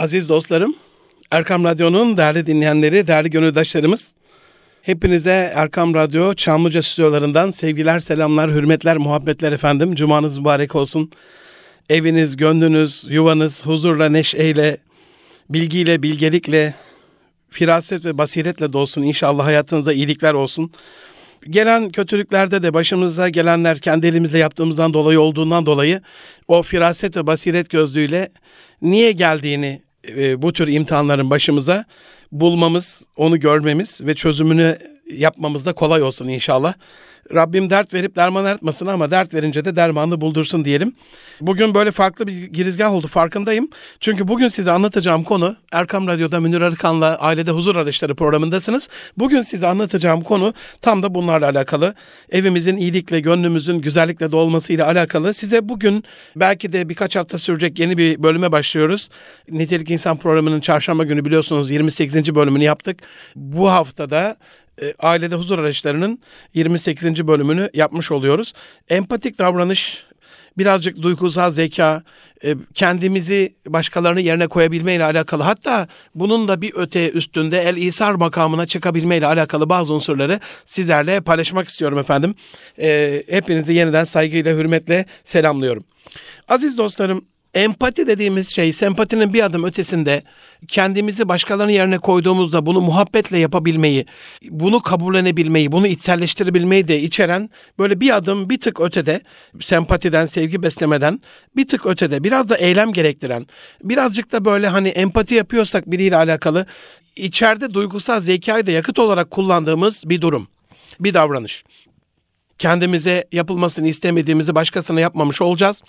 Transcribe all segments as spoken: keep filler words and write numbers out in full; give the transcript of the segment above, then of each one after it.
Aziz dostlarım, Erkam Radyo'nun değerli dinleyenleri, değerli gönüldaşlarımız, hepinize Erkam Radyo Çamlıca stüdyolarından sevgiler, selamlar, hürmetler, muhabbetler efendim. Cumanız mübarek olsun. Eviniz, gönlünüz, yuvanız huzurla, neşeyle, bilgiyle, bilgelikle, firaset ve basiretle dolsun. İnşallah hayatınızda iyilikler olsun. Gelen kötülüklerde de başımıza gelenler kendi elimizle yaptığımızdan dolayı olduğundan dolayı o firaset ve basiret gözlüğüyle niye geldiğini e, bu tür imtihanların başımıza bulmamız, onu görmemiz ve çözümünü yapmamız da kolay olsun inşallah. Rabbim dert verip derman aratmasın ama dert verince de dermanını buldursun diyelim. Bugün böyle farklı bir girizgah oldu, farkındayım. Çünkü bugün size anlatacağım konu, Erkam Radyo'da Münir Arıkan'la Ailede Huzur Arayışları programındasınız. Bugün size anlatacağım konu tam da bunlarla alakalı. Evimizin iyilikle, gönlümüzün güzellikle dolmasıyla alakalı. Size bugün belki de birkaç hafta sürecek yeni bir bölüme başlıyoruz. Nitelik İnsan programının çarşamba günü biliyorsunuz yirmi sekizinci bölümünü yaptık. Bu haftada Ailede Huzur Arayışları'nın yirmi sekizinci bölümünü yapmış oluyoruz. Empatik davranış, birazcık duygusal zeka, kendimizi başkalarının yerine koyabilmeyle alakalı, hatta bunun da bir öte üstünde el-İsar makamına çıkabilmeyle alakalı bazı unsurları sizlerle paylaşmak istiyorum efendim. Hepinizi yeniden saygıyla, hürmetle selamlıyorum. Aziz dostlarım, empati dediğimiz şey, sempatinin bir adım ötesinde kendimizi başkalarının yerine koyduğumuzda bunu muhabbetle yapabilmeyi, bunu kabullenebilmeyi, bunu içselleştirebilmeyi de içeren böyle bir adım, bir tık ötede, sempatiden, sevgi beslemeden bir tık ötede, biraz da eylem gerektiren, birazcık da böyle hani empati yapıyorsak biriyle alakalı içeride duygusal zekayı da yakıt olarak kullandığımız bir durum, bir davranış. Kendimize yapılmasını istemediğimizi başkasına yapmamış olacağız.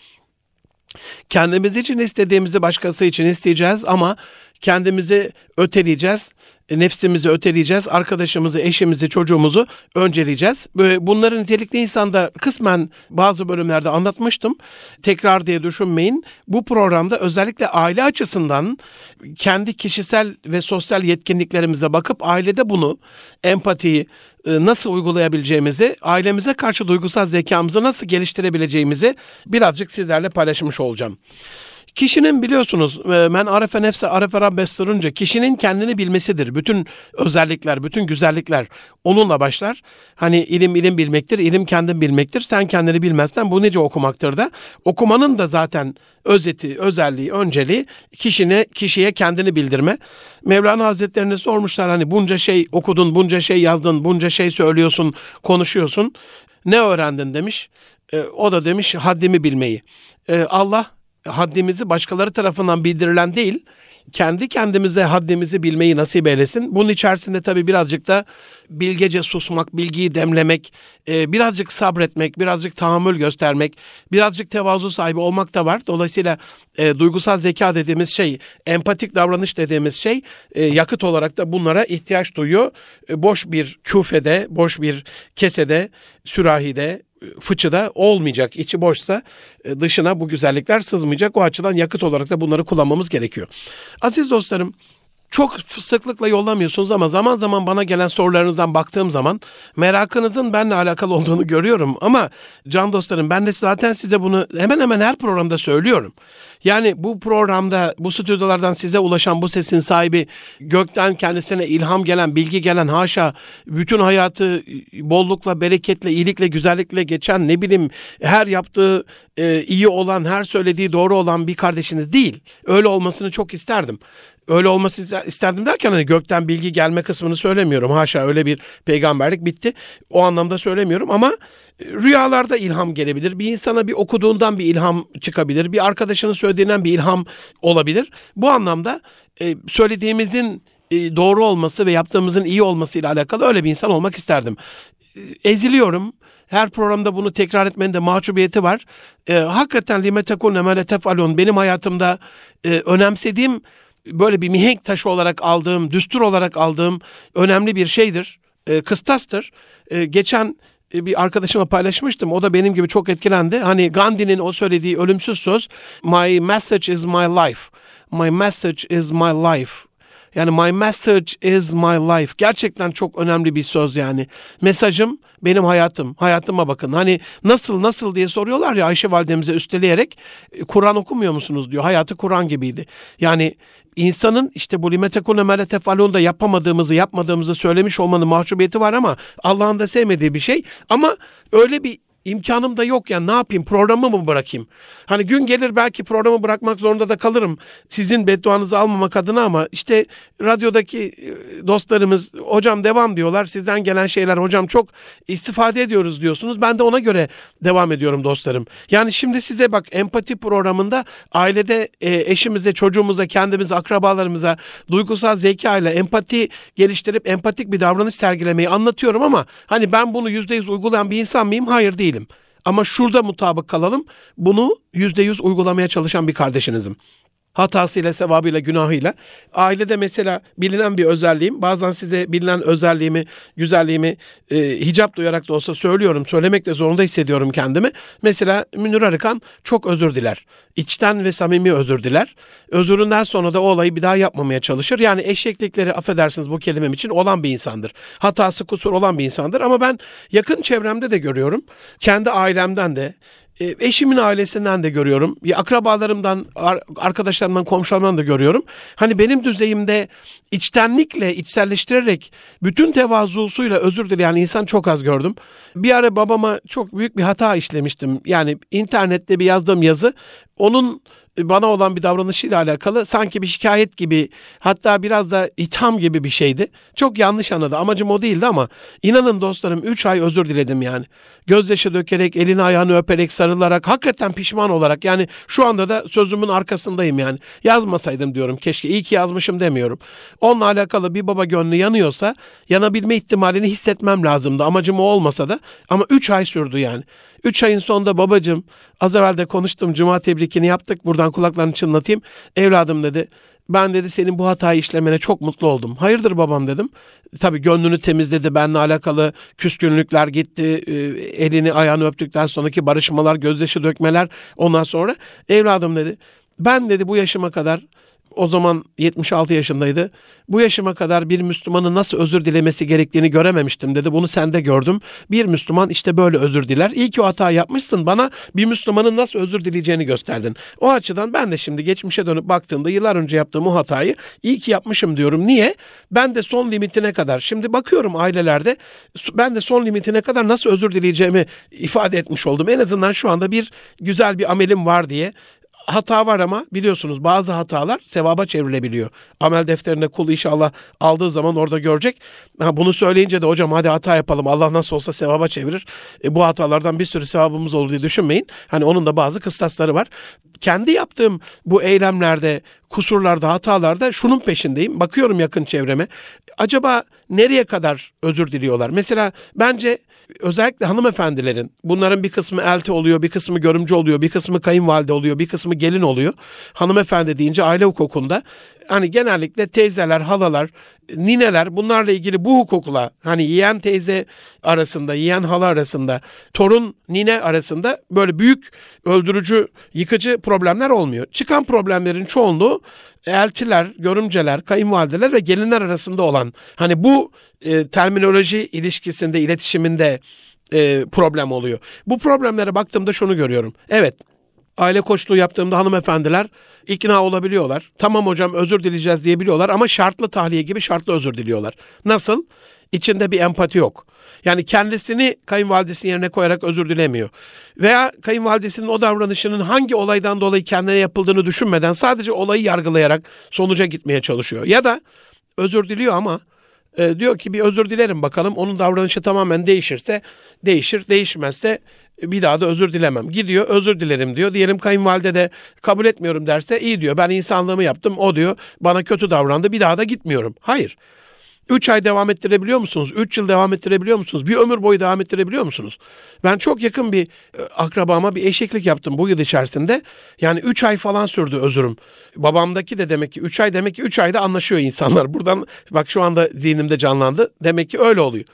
Kendimiz için istediğimizi başkası için isteyeceğiz ama kendimizi öteleyeceğiz, nefsimizi öteleyeceğiz, arkadaşımızı, eşimizi, çocuğumuzu önceleyeceğiz. Bunları nitelikli insanda kısmen bazı bölümlerde anlatmıştım. Tekrar diye düşünmeyin. Bu programda özellikle aile açısından kendi kişisel ve sosyal yetkinliklerimize bakıp ailede bunu, empatiyi nasıl uygulayabileceğimizi, ailemize karşı duygusal zekamızı nasıl geliştirebileceğimizi birazcık sizlerle paylaşmış olacağım. Kişinin biliyorsunuz men arefe nefse arefe rabbes durunca kişinin kendini bilmesidir. Bütün özellikler, bütün güzellikler onunla başlar. Hani ilim ilim bilmektir, ilim kendin bilmektir. Sen kendini bilmezsen bu nice okumaktır da. Okumanın da zaten özeti, özelliği, önceliği kişine, kişiye kendini bildirme. Mevlana Hazretlerine sormuşlar, hani bunca şey okudun, bunca şey yazdın, bunca şey söylüyorsun, konuşuyorsun. Ne öğrendin demiş. E, o da demiş haddimi bilmeyi. E, Allah haddimizi başkaları tarafından bildirilen değil, kendi kendimize haddimizi bilmeyi nasip eylesin. Bunun içerisinde tabii birazcık da bilgece susmak, bilgiyi demlemek, birazcık sabretmek, birazcık tahammül göstermek, birazcık tevazu sahibi olmak da var. Dolayısıyla e, duygusal zeka dediğimiz şey, empatik davranış dediğimiz şey e, yakıt olarak da bunlara ihtiyaç duyuyor. E, boş bir küfede, boş bir kesede, sürahide, fıçıda olmayacak. İçi boşsa dışına bu güzellikler sızmayacak. O açıdan yakıt olarak da bunları kullanmamız gerekiyor. Aziz dostlarım, çok sıklıkla yollamıyorsunuz ama zaman zaman bana gelen sorularınızdan baktığım zaman merakınızın benimle alakalı olduğunu görüyorum. Ama can dostlarım, ben de zaten size bunu hemen hemen her programda söylüyorum. Yani bu programda, bu stüdyolardan size ulaşan bu sesin sahibi, gökten kendisine ilham gelen, bilgi gelen, haşa bütün hayatı bollukla, bereketle, iyilikle, güzellikle geçen, ne bileyim her yaptığı e, iyi olan, her söylediği doğru olan bir kardeşiniz değil. Öyle olmasını çok isterdim. Öyle olması isterdim derken hani gökten bilgi gelme kısmını söylemiyorum. Haşa, öyle bir peygamberlik bitti. O anlamda söylemiyorum ama rüyalarda ilham gelebilir. Bir insana bir okuduğundan bir ilham çıkabilir. Bir arkadaşının söylediğinden bir ilham olabilir. Bu anlamda e, söylediğimizin e, doğru olması ve yaptığımızın iyi olmasıyla alakalı öyle bir insan olmak isterdim. E, eziliyorum. Her programda bunu tekrar etmenin de mahcubiyeti var. E, hakikaten lime tekun emele tefalun benim hayatımda e, önemsediğim, böyle bir mihenk taşı olarak aldığım, düstur olarak aldığım önemli bir şeydir, e, kıstastır. E, geçen e, bir arkadaşımla paylaşmıştım, o da benim gibi çok etkilendi. Hani Gandhi'nin o söylediği ölümsüz söz, "My message is my life, my message is my life." Yani my message is my life. Gerçekten çok önemli bir söz yani. Mesajım benim hayatım. Hayatıma bakın. Hani nasıl nasıl diye soruyorlar ya Ayşe validemize üsteleyerek, Kur'an okumuyor musunuz diyor. Hayatı Kur'an gibiydi. Yani insanın işte bu limetekune mele tefalun da yapamadığımızı yapmadığımızı söylemiş olmanın mahcubiyeti var ama Allah'ın da sevmediği bir şey. Ama öyle bir İmkanım da yok yani, ne yapayım, programı mı bırakayım? Hani gün gelir belki programı bırakmak zorunda da kalırım sizin bedduanızı almamak adına, ama işte radyodaki dostlarımız hocam devam diyorlar, sizden gelen şeyler hocam çok istifade ediyoruz diyorsunuz, ben de ona göre devam ediyorum dostlarım. Yani şimdi size bak, empati programında ailede eşimize, çocuğumuza, kendimize, akrabalarımıza duygusal zeka ile empati geliştirip empatik bir davranış sergilemeyi anlatıyorum ama hani ben bunu yüzde yüz uygulayan bir insan mıyım? Hayır, değilim. Ama şurada mutabık kalalım, bunu yüzde yüz uygulamaya çalışan bir kardeşinizim. Hatasıyla, sevabıyla, günahıyla. Ailede mesela bilinen bir özelliğim, bazen size bilinen özelliğimi, güzelliğimi e, hicap duyarak da olsa söylüyorum, söylemekle zorunda hissediyorum kendimi. Mesela Münir Arıkan çok özür diler. İçten ve samimi özür diler. Özüründen sonra da o olayı bir daha yapmamaya çalışır. Yani eşeklikleri, affedersiniz bu kelimem için, olan bir insandır. Hatası, kusur olan bir insandır ama ben yakın çevremde de görüyorum. Kendi ailemden de, eşimin ailesinden de görüyorum. Akrabalarımdan, arkadaşlarımdan, komşularımdan da görüyorum. Hani benim düzeyimde içtenlikle, içselleştirerek, bütün tevazusuyla özür dileyen insan çok az gördüm. Bir ara babama çok büyük bir hata işlemiştim. Yani internette bir yazdığım yazı, onun bana olan bir davranışıyla alakalı sanki bir şikayet gibi, hatta biraz da itham gibi bir şeydi. Çok yanlış anladı. Amacım o değildi ama inanın dostlarım, üç ay özür diledim yani. Gözyaşı dökerek, elini ayağını öperek, sarılarak, hakikaten pişman olarak. Yani şu anda da sözümün arkasındayım yani. Yazmasaydım diyorum keşke. İyi ki yazmışım demiyorum. Onunla alakalı bir baba gönlü yanıyorsa, yanabilme ihtimalini hissetmem lazımdı. Amacım o olmasa da, ama üç ay sürdü yani. Üç ayın sonunda babacığım, az evvel de konuştum, cuma tebrikini yaptık, buradan kulaklarını çınlatayım. Evladım dedi, ben dedi senin bu hatayı işlemene çok mutlu oldum. Hayırdır babam dedim. Tabii gönlünü temizledi, benimle alakalı küskünlükler gitti, elini ayağını öptükten sonraki barışmalar, gözyaşı dökmeler, ondan sonra evladım dedi, ben dedi bu yaşıma kadar, o zaman yetmiş altı yaşındaydı. Bu yaşıma kadar bir Müslümanın nasıl özür dilemesi gerektiğini görememiştim dedi. Bunu sende gördüm. Bir Müslüman işte böyle özür diler. İyi ki o hata yapmışsın. Bana bir Müslümanın nasıl özür dileyeceğini gösterdin. O açıdan ben de şimdi geçmişe dönüp baktığımda yıllar önce yaptığım o hatayı iyi ki yapmışım diyorum. Niye? Ben de son limitine kadar, şimdi bakıyorum ailelerde, ben de son limitine kadar nasıl özür dileyeceğimi ifade etmiş oldum. En azından şu anda bir güzel bir amelim var diye. Hata var ama biliyorsunuz bazı hatalar sevaba çevrilebiliyor. Amel defterine kul inşallah aldığı zaman orada görecek. Ha, bunu söyleyince de hocam hadi hata yapalım, Allah nasıl olsa sevaba çevirir, E, bu hatalardan bir sürü sevabımız olur diye düşünmeyin. Hani onun da bazı kıstasları var. Kendi yaptığım bu eylemlerde, kusurlarda, hatalarda şunun peşindeyim. Bakıyorum yakın çevreme. Acaba nereye kadar özür diliyorlar? Mesela bence özellikle hanımefendilerin, bunların bir kısmı elti oluyor, bir kısmı görümcü oluyor, bir kısmı kayınvalide oluyor, bir kısmı gelin oluyor. Hanımefendi deyince aile hukukunda hani genellikle teyzeler, halalar, nineler, bunlarla ilgili bu hukukla, hani yeğen teyze arasında, yeğen hala arasında, torun nine arasında böyle büyük öldürücü, yıkıcı problemler olmuyor. Çıkan problemlerin çoğunluğu eltiler, görümceler, kayınvalideler ve gelinler arasında olan, hani bu e, terminoloji ilişkisinde, iletişiminde e, problem oluyor. Bu problemlere baktığımda şunu görüyorum. Evet, aile koçluğu yaptığımda hanımefendiler ikna olabiliyorlar. Tamam hocam özür dileyeceğiz diyebiliyorlar ama şartlı tahliye gibi şartlı özür diliyorlar. Nasıl? İçinde bir empati yok. Yani kendisini kayınvalidesinin yerine koyarak özür dilemiyor. Veya kayınvalidesinin o davranışının hangi olaydan dolayı kendine yapıldığını düşünmeden sadece olayı yargılayarak sonuca gitmeye çalışıyor. Ya da özür diliyor ama e, diyor ki bir özür dilerim bakalım, onun davranışı tamamen değişirse değişir, değişmezse bir daha da özür dilemem. Gidiyor özür dilerim diyor. Diyelim kayınvalide de kabul etmiyorum derse, iyi diyor, ben insanlığımı yaptım, o diyor bana kötü davrandı, bir daha da gitmiyorum. Hayır. Üç ay devam ettirebiliyor musunuz? Üç yıl devam ettirebiliyor musunuz? Bir ömür boyu devam ettirebiliyor musunuz? Ben çok yakın bir akrabama bir eşeklik yaptım bu yıl içerisinde. Yani üç ay falan sürdü özürüm. Babamdaki de demek ki üç ay, demek ki üç ayda anlaşıyor insanlar. Buradan bak şu anda zihnimde canlandı. Demek ki öyle oluyor.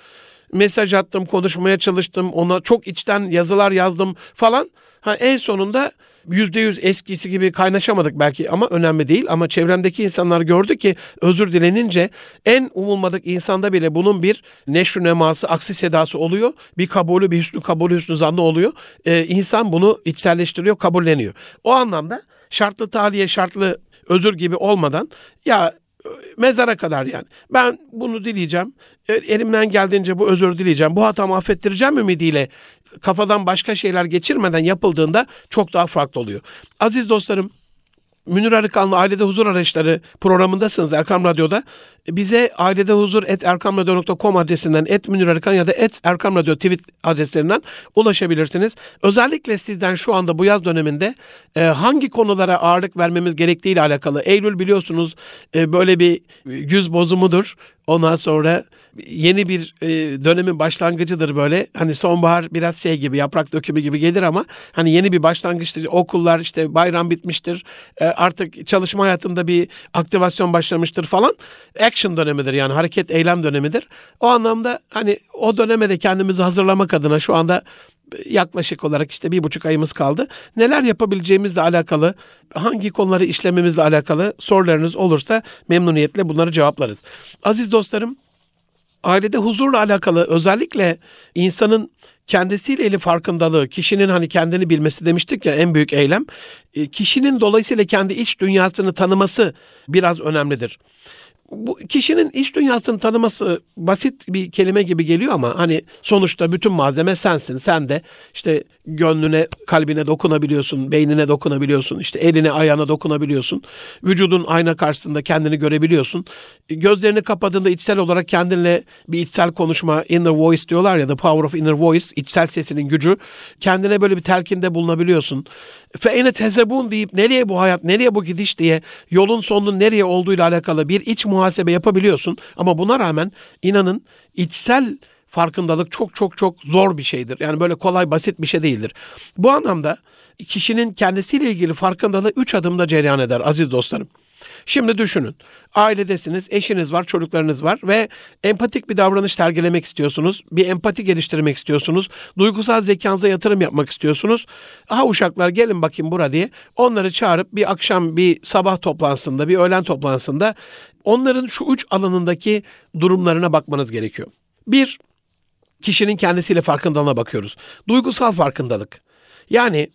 mesaj attım, konuşmaya çalıştım, ona çok içten yazılar yazdım falan. Ha, en sonunda yüzde yüz eskisi gibi kaynaşamadık belki ama önemli değil. Ama çevremdeki insanlar gördü ki özür dilenince en umulmadık insanda bile bunun bir neşr neması, aksi sedası oluyor. Bir kabulü, bir hüsnü kabulü, hüsnü zannı oluyor. Ee, insan bunu içselleştiriyor, kabulleniyor. O anlamda şartlı tahliye, şartlı özür gibi olmadan ya mezara kadar yani. Ben bunu dileyeceğim. Elimden geldiğince bu özür dileyeceğim. Bu hatamı affettireceğim ümidiyle kafadan başka şeyler geçirmeden yapıldığında çok daha farklı oluyor. Aziz dostlarım, Münir Arıkan'la Ailede Huzur Arayışları programındasınız Erkam Radyo'da. Bize ailede et erkam radyo nokta com adresinden, et Münir Arıkan ya da et Erkam Radyo tweet adreslerinden ulaşabilirsiniz. Özellikle sizden şu anda bu yaz döneminde e, hangi konulara ağırlık vermemiz gerektiği ile alakalı. Eylül biliyorsunuz e, böyle bir yüz bozumudur. Ondan sonra yeni bir e, dönemin başlangıcıdır böyle. Hani sonbahar biraz şey gibi, yaprak dökümü gibi gelir ama hani yeni bir başlangıçtır. Okullar işte bayram bitmiştir. E, artık çalışma hayatında bir aktivasyon başlamıştır falan. Action dönemidir yani hareket, eylem dönemidir. O anlamda hani o döneme de kendimizi hazırlamak adına şu anda yaklaşık olarak işte bir buçuk ayımız kaldı. Neler yapabileceğimizle alakalı, hangi konuları işlememizle alakalı sorularınız olursa memnuniyetle bunları cevaplarız. Aziz dostlarım, ailede huzurla alakalı özellikle insanın kendisiyle ilgili farkındalığı, kişinin hani kendini bilmesi demiştik ya en büyük eylem. Kişinin dolayısıyla kendi iç dünyasını tanıması biraz önemlidir. Bu kişinin iç dünyasını tanıması basit bir kelime gibi geliyor ama hani sonuçta bütün malzeme sensin. Sen de işte gönlüne, kalbine dokunabiliyorsun, beynine dokunabiliyorsun, işte eline, ayağına dokunabiliyorsun. Vücudun ayna karşısında kendini görebiliyorsun. Gözlerini kapadığında içsel olarak kendinle bir içsel konuşma, inner voice diyorlar ya, the power of inner voice, içsel sesinin gücü. Kendine böyle bir telkinde bulunabiliyorsun. Fe ene tezebun deyip nereye bu hayat, nereye bu gidiş diye yolun sonunun nereye olduğuyla alakalı bir iç muhasebe yapabiliyorsun. Ama buna rağmen inanın içsel farkındalık çok çok çok zor bir şeydir. Yani böyle kolay basit bir şey değildir. Bu anlamda kişinin kendisiyle ilgili farkındalığı üç adımda cereyan eder aziz dostlarım. Şimdi düşünün, ailedesiniz, eşiniz var, çocuklarınız var ve empatik bir davranış sergilemek istiyorsunuz. Bir empati geliştirmek istiyorsunuz. Duygusal zekanıza yatırım yapmak istiyorsunuz. Ha uşaklar gelin bakayım bura diye onları çağırıp bir akşam, bir sabah toplantısında, bir öğlen toplantısında onların şu üç alanındaki durumlarına bakmanız gerekiyor. Bir, kişinin kendisiyle farkındalığına bakıyoruz. Duygusal farkındalık. Yani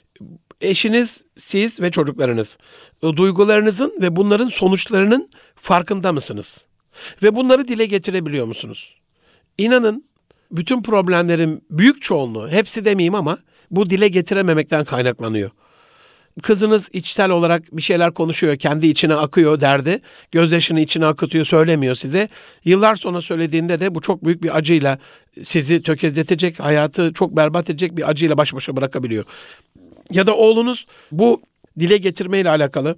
eşiniz, siz ve çocuklarınız duygularınızın ve bunların sonuçlarının farkında mısınız? Ve bunları dile getirebiliyor musunuz? İnanın bütün problemlerin büyük çoğunluğu, hepsi demeyeyim ama bu dile getirememekten kaynaklanıyor. Kızınız içsel olarak bir şeyler konuşuyor, kendi içine akıyor derdi, gözyaşını içine akıtıyor, söylemiyor size. Yıllar sonra söylediğinde de bu çok büyük bir acıyla sizi tökezletecek, hayatı çok berbat edecek bir acıyla baş başa bırakabiliyor. Ya da oğlunuz bu dile getirmeyle alakalı,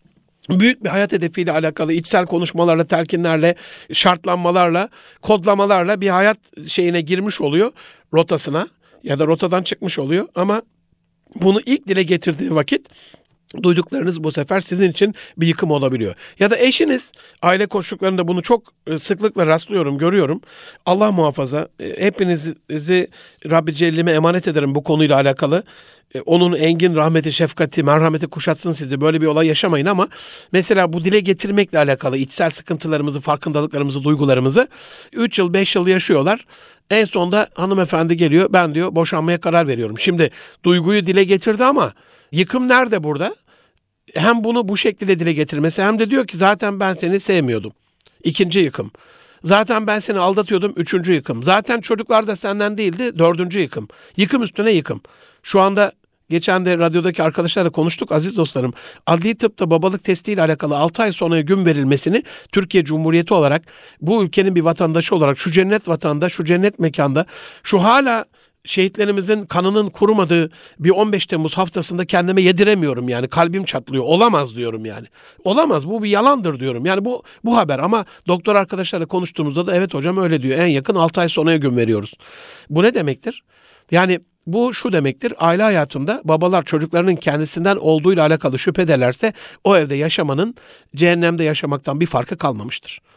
büyük bir hayat hedefiyle alakalı içsel konuşmalarla, telkinlerle, şartlanmalarla, kodlamalarla bir hayat şeyine girmiş oluyor, rotasına ya da rotadan çıkmış oluyor ama bunu ilk dile getirdiği vakit duyduklarınız bu sefer sizin için bir yıkım olabiliyor. Ya da eşiniz, aile koşullarında bunu çok sıklıkla rastlıyorum, görüyorum. Allah muhafaza, hepinizi Rabbi Celle'ime emanet ederim bu konuyla alakalı. Onun engin rahmeti, şefkati, merhameti kuşatsın sizi. Böyle bir olay yaşamayın ama mesela bu dile getirmekle alakalı içsel sıkıntılarımızı, farkındalıklarımızı, duygularımızı üç yıl, beş yıl yaşıyorlar. En sonunda hanımefendi geliyor, ben diyor boşanmaya karar veriyorum. Şimdi duyguyu dile getirdi ama yıkım nerede burada? Hem bunu bu şekilde dile getirmesi hem de diyor ki zaten ben seni sevmiyordum. İkinci yıkım. Zaten ben seni aldatıyordum. Üçüncü yıkım. Zaten çocuklar da senden değildi. Dördüncü yıkım. Yıkım üstüne yıkım. Şu anda geçen de radyodaki arkadaşlarla konuştuk aziz dostlarım. Adli tıpta babalık testiyle alakalı altı ay sonra gün verilmesini Türkiye Cumhuriyeti olarak, bu ülkenin bir vatandaşı olarak şu cennet vatanda, şu cennet mekanda, şu hala şehitlerimizin kanının kurumadığı bir on beş Temmuz haftasında kendime yediremiyorum yani. Kalbim çatlıyor. Olamaz diyorum yani. Olamaz. Bu bir yalandır diyorum. Yani bu bu haber ama doktor arkadaşlarla konuştuğumuzda da evet hocam öyle diyor. En yakın altı ay sonraya gün veriyoruz. Bu ne demektir? Yani bu şu demektir. Aile hayatında babalar çocuklarının kendisinden olduğuyla alakalı şüphe ederlerse o evde yaşamanın cehennemde yaşamaktan bir farkı kalmamıştır.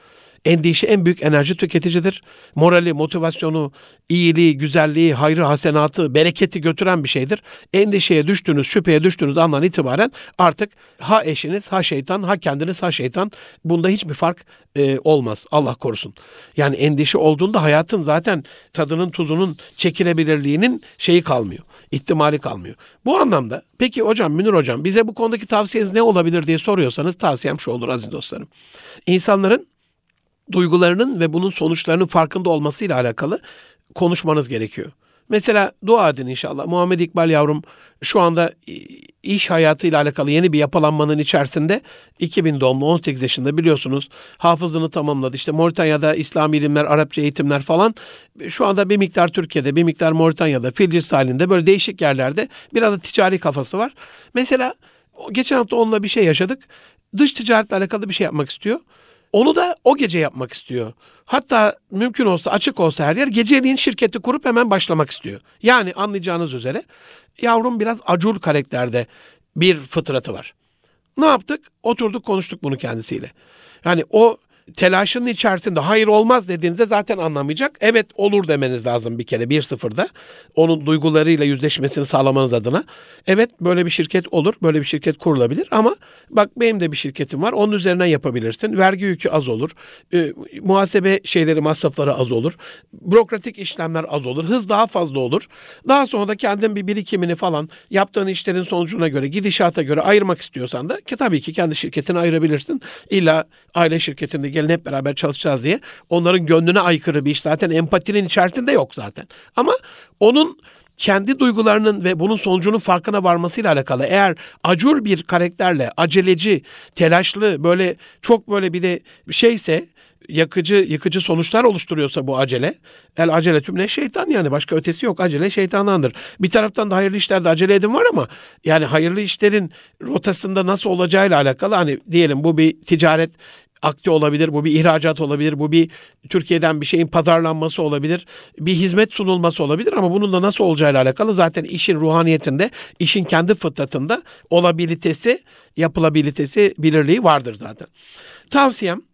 Endişe en büyük enerji tüketicidir. Morali, motivasyonu, iyiliği, güzelliği, hayrı, hasenatı, bereketi götüren bir şeydir. Endişeye düştüğünüz, şüpheye düştüğünüz andan itibaren artık ha eşiniz, ha şeytan, ha kendiniz, ha şeytan. Bunda hiçbir fark e, olmaz. Allah korusun. Yani endişe olduğunda hayatın zaten tadının, tuzunun, çekilebilirliğinin şeyi kalmıyor. İhtimali kalmıyor. Bu anlamda peki hocam, Münir hocam, bize bu konudaki tavsiyeniz ne olabilir diye soruyorsanız tavsiyem şu olur aziz dostlarım. İnsanların duygularının ve bunun sonuçlarının farkında olmasıyla alakalı konuşmanız gerekiyor. Mesela dua edin inşallah. Muhammed İkbal yavrum şu anda iş hayatıyla alakalı yeni bir yapılanmanın içerisinde, iki bin doğumlu, on sekiz yaşında, biliyorsunuz, hafızını tamamladı. İşte Moritanya'da İslami ilimler, Arapça eğitimler falan. Şu anda bir miktar Türkiye'de, bir miktar Moritanya'da, Filcis halinde böyle değişik yerlerde, biraz da ticari kafası var. Mesela geçen hafta onunla bir şey yaşadık. Dış ticaretle alakalı bir şey yapmak istiyor. Onu da o gece yapmak istiyor. Hatta mümkün olsa, açık olsa her yer, geceliğin şirketi kurup hemen başlamak istiyor. Yani anlayacağınız üzere yavrum biraz acur karakterde bir fıtratı var. Ne yaptık? Oturduk, konuştuk bunu kendisiyle. Yani o telaşının içerisinde hayır olmaz dediğinizde zaten anlamayacak. Evet olur demeniz lazım bir kere, bir sıfırda. Onun duygularıyla yüzleşmesini sağlamanız adına. Evet böyle bir şirket olur, böyle bir şirket kurulabilir ama bak benim de bir şirketim var, onun üzerinden yapabilirsin. Vergi yükü az olur, e, muhasebe şeyleri, masrafları az olur, bürokratik işlemler az olur, hız daha fazla olur. Daha sonra da kendin bir birikimini falan yaptığın işlerin sonucuna göre, gidişata göre ayırmak istiyorsan da ki tabii ki kendi şirketini ayırabilirsin. İlla aile şirketinde gelin hep beraber çalışacağız diye onların gönlüne aykırı bir iş zaten empatinin içerisinde yok zaten. Ama onun kendi duygularının ve bunun sonucunun farkına varmasıyla alakalı, eğer acur bir karakterle, aceleci, telaşlı, böyle çok böyle bir de şeyse, yakıcı yıkıcı sonuçlar oluşturuyorsa bu acele, el aceletüm ne şeytan, yani başka ötesi yok, acele şeytandandır. Bir taraftan da hayırlı işlerde acele edin var ama yani hayırlı işlerin rotasında nasıl olacağıyla alakalı, hani diyelim bu bir ticaret akti olabilir, bu bir ihracat olabilir, bu bir Türkiye'den bir şeyin pazarlanması olabilir, bir hizmet sunulması olabilir ama bunun da nasıl olacağıyla alakalı zaten işin ruhaniyetinde, işin kendi fıtratında olabilitesi, yapılabilitesi, bilirliği vardır zaten. Tavsiyem,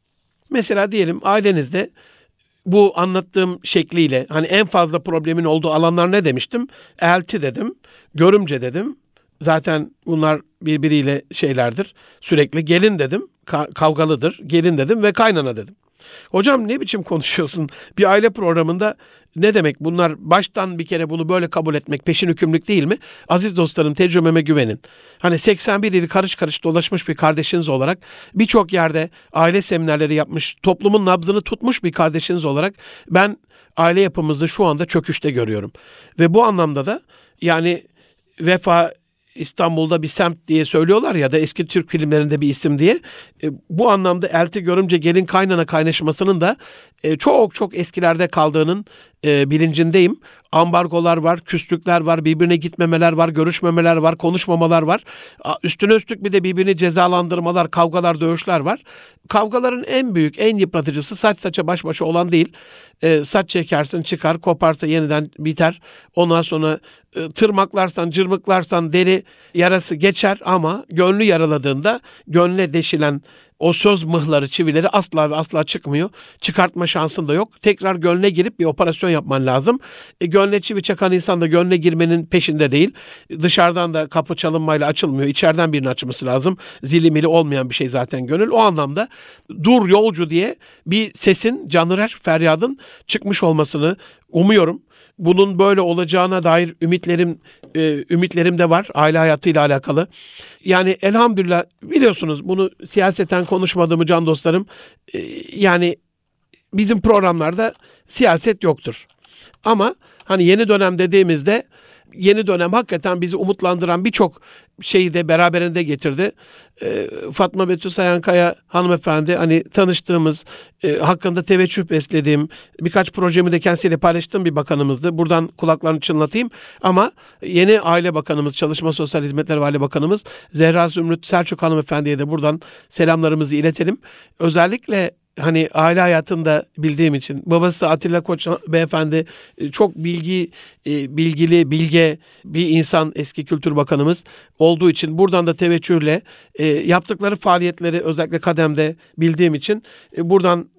mesela diyelim ailenizde bu anlattığım şekliyle hani en fazla problemin olduğu alanlar ne demiştim? Elti dedim, görümce dedim. Zaten bunlar birbiriyle şeylerdir. Sürekli gelin dedim, ka- kavgalıdır. Gelin dedim ve kaynana dedim. Hocam ne biçim konuşuyorsun? Bir aile programında ne demek bunlar? Baştan bir kere bunu böyle kabul etmek peşin hükümlük değil mi? Aziz dostlarım, tecrübeme güvenin. Hani seksen bir ili karış karış dolaşmış bir kardeşiniz olarak, birçok yerde aile seminerleri yapmış, toplumun nabzını tutmuş bir kardeşiniz olarak ben aile yapımızı şu anda çöküşte görüyorum. Ve bu anlamda da yani Vefa İstanbul'da bir semt diye söylüyorlar ya da eski Türk filmlerinde bir isim diye. E, bu anlamda elti görümce gelin kaynana kaynaşmasının da e, çok çok eskilerde kaldığının e, bilincindeyim. Ambargolar var, küslükler var, birbirine gitmemeler var, görüşmemeler var, konuşmamalar var. Üstüne üstlük bir de birbirini cezalandırmalar, kavgalar, dövüşler var. Kavgaların en büyük, en yıpratıcısı saç saça baş başa olan değil. E, saç çekersin, çıkar, koparsa yeniden biter. Ondan sonra e, tırmaklarsan, cırmıklarsan deri yarası geçer ama gönlü yaraladığında gönle deşilen o söz mıhları, çivileri asla ve asla çıkmıyor. Çıkartma şansın da yok. Tekrar gönle girip bir operasyon yapman lazım. E, gönle çivi çakan insan da gönle girmenin peşinde değil. Dışarıdan da kapı çalınmayla açılmıyor. İçeriden birinin açması lazım. Zili mili olmayan bir şey zaten gönül. O anlamda dur yolcu diye bir sesin, canhıraş feryadın çıkmış olmasını umuyorum. Bunun böyle olacağına dair ümitlerim e, ümitlerim de var aile hayatıyla alakalı. Yani elhamdülillah, biliyorsunuz bunu siyaseten konuşmadığımı can dostlarım. E, yani bizim programlarda siyaset yoktur. Ama hani yeni dönem dediğimizde yeni dönem hakikaten bizi umutlandıran birçok şeyi de beraberinde getirdi. Ee, Fatma Betül Sayankaya hanımefendi, hani tanıştığımız, e, hakkında teveccüh beslediğim, birkaç projemi de kendisiyle paylaştığım bir bakanımızdı. Buradan kulaklarını çınlatayım. Ama yeni Aile Bakanımız, Çalışma Sosyal Hizmetler ve Aile Bakanımız Zehra Zümrüt Selçuk hanımefendiye de buradan selamlarımızı iletelim. Özellikle hani aile hayatında bildiğim için, babası Atilla Koç beyefendi çok bilgi bilgili, bilge bir insan, eski Kültür Bakanımız olduğu için buradan da teveccühle yaptıkları faaliyetleri özellikle Kadem'de bildiğim için buradan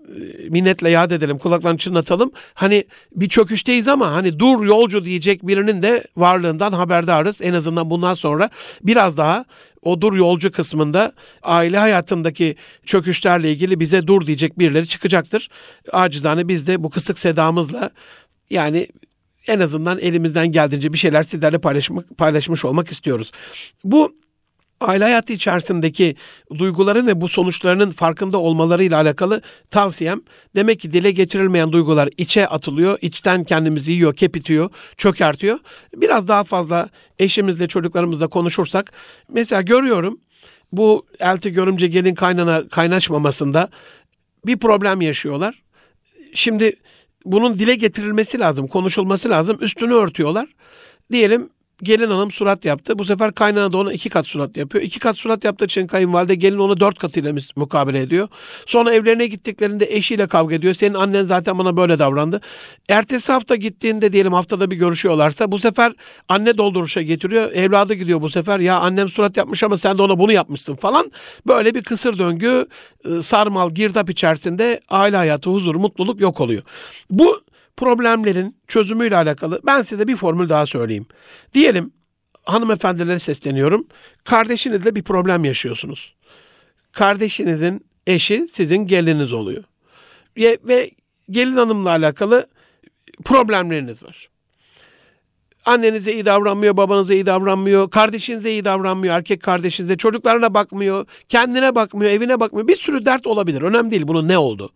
minnetle yad edelim, kulaklarını çınlatalım. Hani bir çöküşteyiz ama hani dur yolcu diyecek birinin de varlığından haberdarız. En azından bundan sonra biraz daha o dur yolcu kısmında aile hayatındaki çöküşlerle ilgili bize dur diyecek birileri çıkacaktır. Acizane biz de bu kısık sedamızla yani en azından elimizden geldiğince bir şeyler sizlerle paylaşmak, paylaşmış olmak istiyoruz. Bu aile hayatı içerisindeki duyguların ve bu sonuçlarının farkında olmalarıyla alakalı tavsiyem, demek ki dile getirilmeyen duygular içe atılıyor, içten kendimizi yiyor, kepitiyor, çökertiyor. Biraz daha fazla eşimizle, çocuklarımızla konuşursak, mesela görüyorum bu elti, görümce, gelin, kaynana kaynaşmamasında bir problem yaşıyorlar. Şimdi bunun dile getirilmesi lazım, konuşulması lazım. Üstünü örtüyorlar. Diyelim gelin hanım surat yaptı. Bu sefer kaynana da ona iki kat surat yapıyor. İki kat surat yaptığı için kayınvalide gelin onu dört katıyla mukabele ediyor. Sonra evlerine gittiklerinde eşiyle kavga ediyor. Senin annen zaten bana böyle davrandı. Ertesi hafta gittiğinde, diyelim haftada bir görüşüyorlarsa, bu sefer anne dolduruşa getiriyor. Evladı gidiyor bu sefer. Ya annem surat yapmış ama sen de ona bunu yapmışsın falan. Böyle bir kısır döngü, sarmal, girdap içerisinde aile hayatı, huzur, mutluluk yok oluyor. Bu problemlerin çözümüyle alakalı ben size bir formül daha söyleyeyim. Diyelim hanımefendilere sesleniyorum. Kardeşinizle bir problem yaşıyorsunuz. Kardeşinizin eşi sizin gelininiz oluyor. Ve, ve gelin hanımla alakalı problemleriniz var. Annenize iyi davranmıyor, babanıza iyi davranmıyor, kardeşinize iyi davranmıyor, erkek kardeşinize, çocuklarına bakmıyor, kendine bakmıyor, evine bakmıyor. Bir sürü dert olabilir. Önemli değil bunun ne oldu.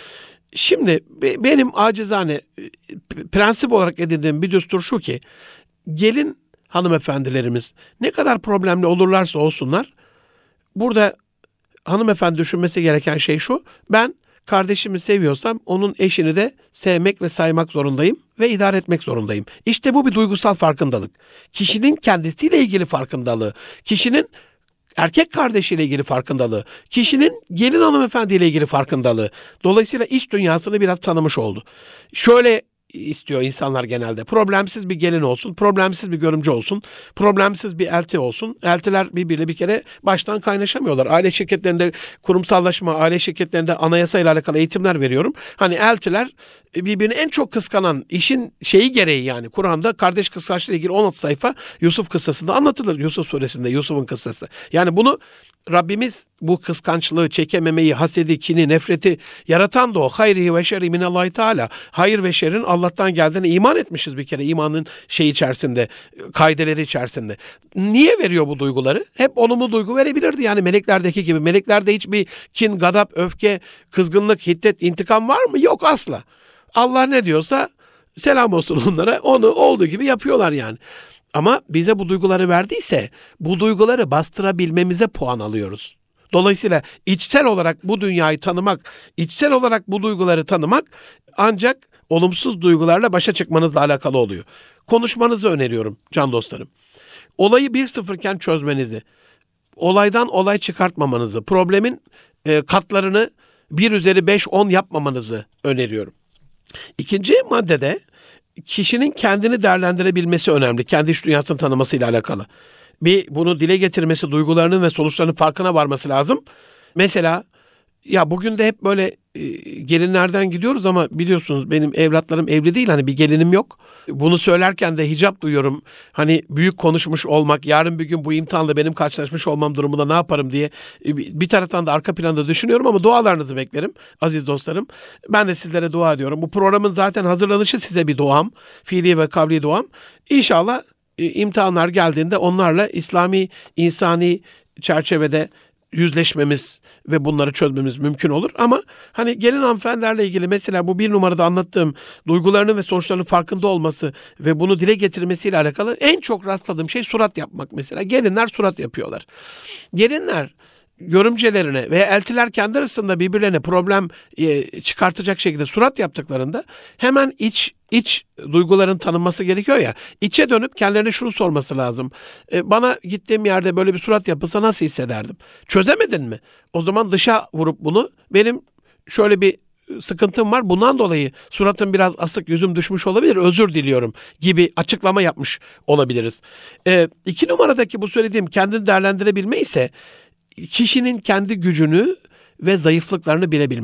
Şimdi benim acizane prensip olarak edindiğim bir düstur şu ki, gelin hanımefendilerimiz ne kadar problemli olurlarsa olsunlar, burada hanımefendi düşünmesi gereken şey şu: ben kardeşimi seviyorsam onun eşini de sevmek ve saymak zorundayım ve idare etmek zorundayım. İşte bu bir duygusal farkındalık. Kişinin kendisiyle ilgili farkındalığı, kişinin erkek kardeşiyle ilgili farkındalığı, kişinin gelin hanımefendiyle ilgili farkındalığı. Dolayısıyla iç dünyasını biraz tanımış oldu. Şöyle istiyor insanlar genelde: problemsiz bir gelin olsun, problemsiz bir görümce olsun, problemsiz bir elti olsun. Eltiler birbiriyle bir kere baştan kaynaşamıyorlar. Aile şirketlerinde kurumsallaşma, aile şirketlerinde anayasayla alakalı eğitimler veriyorum. Hani eltiler birbirini en çok kıskanan, işin şeyi gereği, yani Kur'an'da kardeş kıskançlığı ile ilgili on altı sayfa Yusuf kıssasında anlatılır. Yusuf suresinde Yusuf'un kıssası. Yani bunu Rabbimiz, bu kıskançlığı, çekememeyi, hasedi, kini, nefreti yaratan da o. Hayri ve şerri minallahi teala. Hayır ve şerrin Allah'tan geldiğine iman etmişiz bir kere, imanın şey içerisinde, kaideleri içerisinde. Niye veriyor bu duyguları? Hep olumlu duygu verebilirdi yani, meleklerdeki gibi. Meleklerde hiçbir kin, gadap, öfke, kızgınlık, hiddet, intikam var mı? Yok, asla. Allah ne diyorsa selam olsun onlara, onu olduğu gibi yapıyorlar yani. Ama bize bu duyguları verdiyse, bu duyguları bastırabilmemize puan alıyoruz. Dolayısıyla içsel olarak bu dünyayı tanımak, içsel olarak bu duyguları tanımak ancak olumsuz duygularla başa çıkmanızla alakalı oluyor. Konuşmanızı öneriyorum can dostlarım. Olayı bir sıfır iken çözmenizi, olaydan olay çıkartmamanızı, problemin e, katlarını bir üzeri beş on yapmamanızı öneriyorum. İkinci maddede kişinin kendini değerlendirebilmesi önemli. Kendi iç dünyasını tanımasıyla alakalı. Bir bunu dile getirmesi, duygularının ve sonuçlarının farkına varması lazım. Mesela ya bugün de hep böyle e, gelinlerden gidiyoruz ama biliyorsunuz benim evlatlarım evli değil, hani bir gelinim yok. Bunu söylerken de hicap duyuyorum. Hani büyük konuşmuş olmak, yarın bir gün bu imtihanla benim karşılaşmış olmam durumunda ne yaparım diye e, bir taraftan da arka planda düşünüyorum ama dualarınızı beklerim aziz dostlarım. Ben de sizlere dua ediyorum. Bu programın zaten hazırlanışı size bir duam, fiili ve kavli duam. İnşallah e, imtihanlar geldiğinde onlarla İslami, insani çerçevede yüzleşmemiz ve bunları çözmemiz mümkün olur. Ama hani gelin hanımefendilerle ilgili mesela bu bir numarada anlattığım duygularının ve sonuçlarının farkında olması ve bunu dile getirmesiyle alakalı en çok rastladığım şey surat yapmak mesela. Gelinler surat yapıyorlar. Gelinler görümcelerine veya eltiler kendi arasında birbirlerine problem e, çıkartacak şekilde surat yaptıklarında hemen iç iç duyguların tanınması gerekiyor ya. İçe dönüp kendilerine şunu sorması lazım. E, bana gittiğim yerde böyle bir surat yapılsa nasıl hissederdim? Çözemedin mi? O zaman dışa vurup bunu, benim şöyle bir sıkıntım var, bundan dolayı suratım biraz asık, yüzüm düşmüş olabilir, özür diliyorum gibi açıklama yapmış olabiliriz. E, iki numaradaki bu söylediğim kendini değerlendirebilme ise kişinin kendi gücünü ve zayıflıklarını bilebilmesi.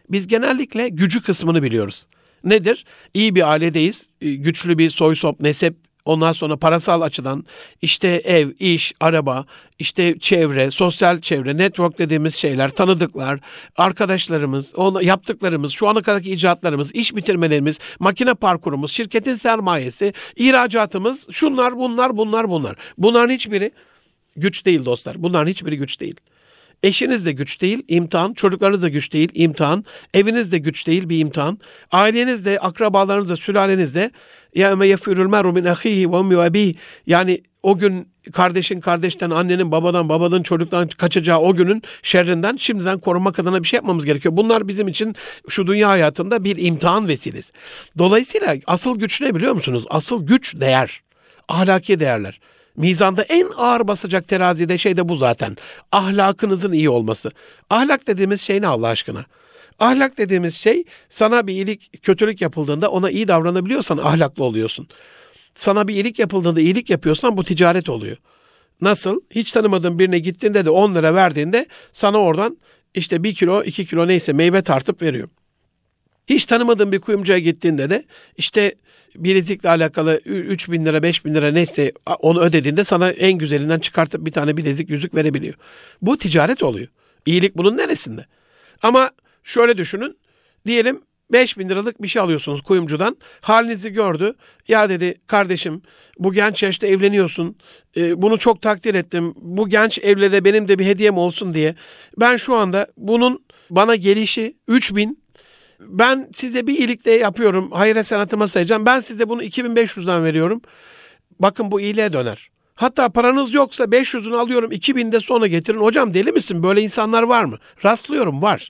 Biz genellikle gücü kısmını biliyoruz. Nedir? İyi bir ailedeyiz, güçlü bir soy sop, nesep, ondan sonra parasal açıdan işte ev, iş, araba, işte çevre, sosyal çevre, network dediğimiz şeyler, tanıdıklar, arkadaşlarımız, ona yaptıklarımız, şu ana kadarki icraatlarımız, iş bitirmelerimiz, makine parkurumuz, şirketin sermayesi, ihracatımız, şunlar, bunlar, bunlar, bunlar. Bunların hiçbiri güç değil dostlar. Bunların hiçbiri güç değil. Eşiniz de güç değil, imtihan. Çocuklarınız da güç değil, imtihan. Eviniz de güç değil, bir imtihan. Aileniz de, akrabalarınız da, sülaleniz de يَاَمَ يَفْرُ الْمَرُ مِنْ أَخِيهِ وَمْ يُوَب۪يهِ Yani o gün kardeşin kardeşten, annenin babadan, babanın çocuktan kaçacağı o günün şerrinden şimdiden korunmak adına bir şey yapmamız gerekiyor. Bunlar bizim için şu dünya hayatında bir imtihan vesilesi. Dolayısıyla asıl güç ne biliyor musunuz? Asıl güç değer, ahlaki değerler. Mizanda en ağır basacak terazide şey de bu zaten. Ahlakınızın iyi olması. Ahlak dediğimiz şey ne Allah aşkına? Ahlak dediğimiz şey sana bir iyilik, kötülük yapıldığında ona iyi davranabiliyorsan ahlaklı oluyorsun. Sana bir iyilik yapıldığında iyilik yapıyorsan bu ticaret oluyor. Nasıl? Hiç tanımadığın birine gittiğinde de on lira verdiğinde sana oradan işte bir kilo, iki kilo neyse meyve tartıp veriyor. Hiç tanımadığın bir kuyumcuya gittiğinde de işte bilezikle alakalı üç bin lira, beş bin lira neyse onu ödediğinde sana en güzelinden çıkartıp bir tane bilezik, yüzük verebiliyor. Bu ticaret oluyor. İyilik bunun neresinde? Ama şöyle düşünün, diyelim beş bin liralık bir şey alıyorsunuz kuyumcudan. Halinizi gördü. Ya dedi kardeşim bu genç yaşta evleniyorsun. E, bunu çok takdir ettim. Bu genç evlere benim de bir hediyem olsun diye. Ben şu anda bunun bana gelişi üç bin. Ben size bir iyilik de yapıyorum. Hayır sanatıma sayacağım. Ben size bunu iki bin beş yüzden veriyorum. Bakın bu iyiliğe döner. Hatta paranız yoksa beş yüzünü alıyorum. iki bin de sonra getirin. Hocam deli misin? Böyle insanlar var mı? Rastlıyorum, var.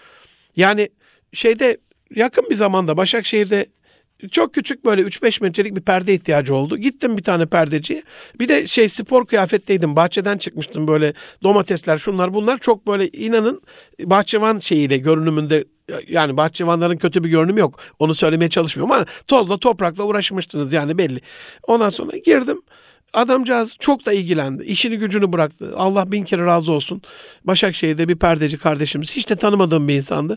Yani şeyde yakın bir zamanda Başakşehir'de çok küçük böyle üç beş metrelik bir perde ihtiyacı oldu. Gittim bir tane perdeciye. Bir de şey spor kıyafetteydim. Bahçeden çıkmıştım böyle domatesler şunlar bunlar. Çok böyle inanın bahçıvan şeyiyle görünümünde, yani bahçıvanların kötü bir görünümü yok. Onu söylemeye çalışmıyorum ama tozla toprakla uğraşmıştınız yani belli. Ondan sonra girdim. Adamcağız çok da ilgilendi. İşini gücünü bıraktı. Allah bin kere razı olsun. Başakşehir'de bir perdeci kardeşimiz. Hiç de tanımadığım bir insandı.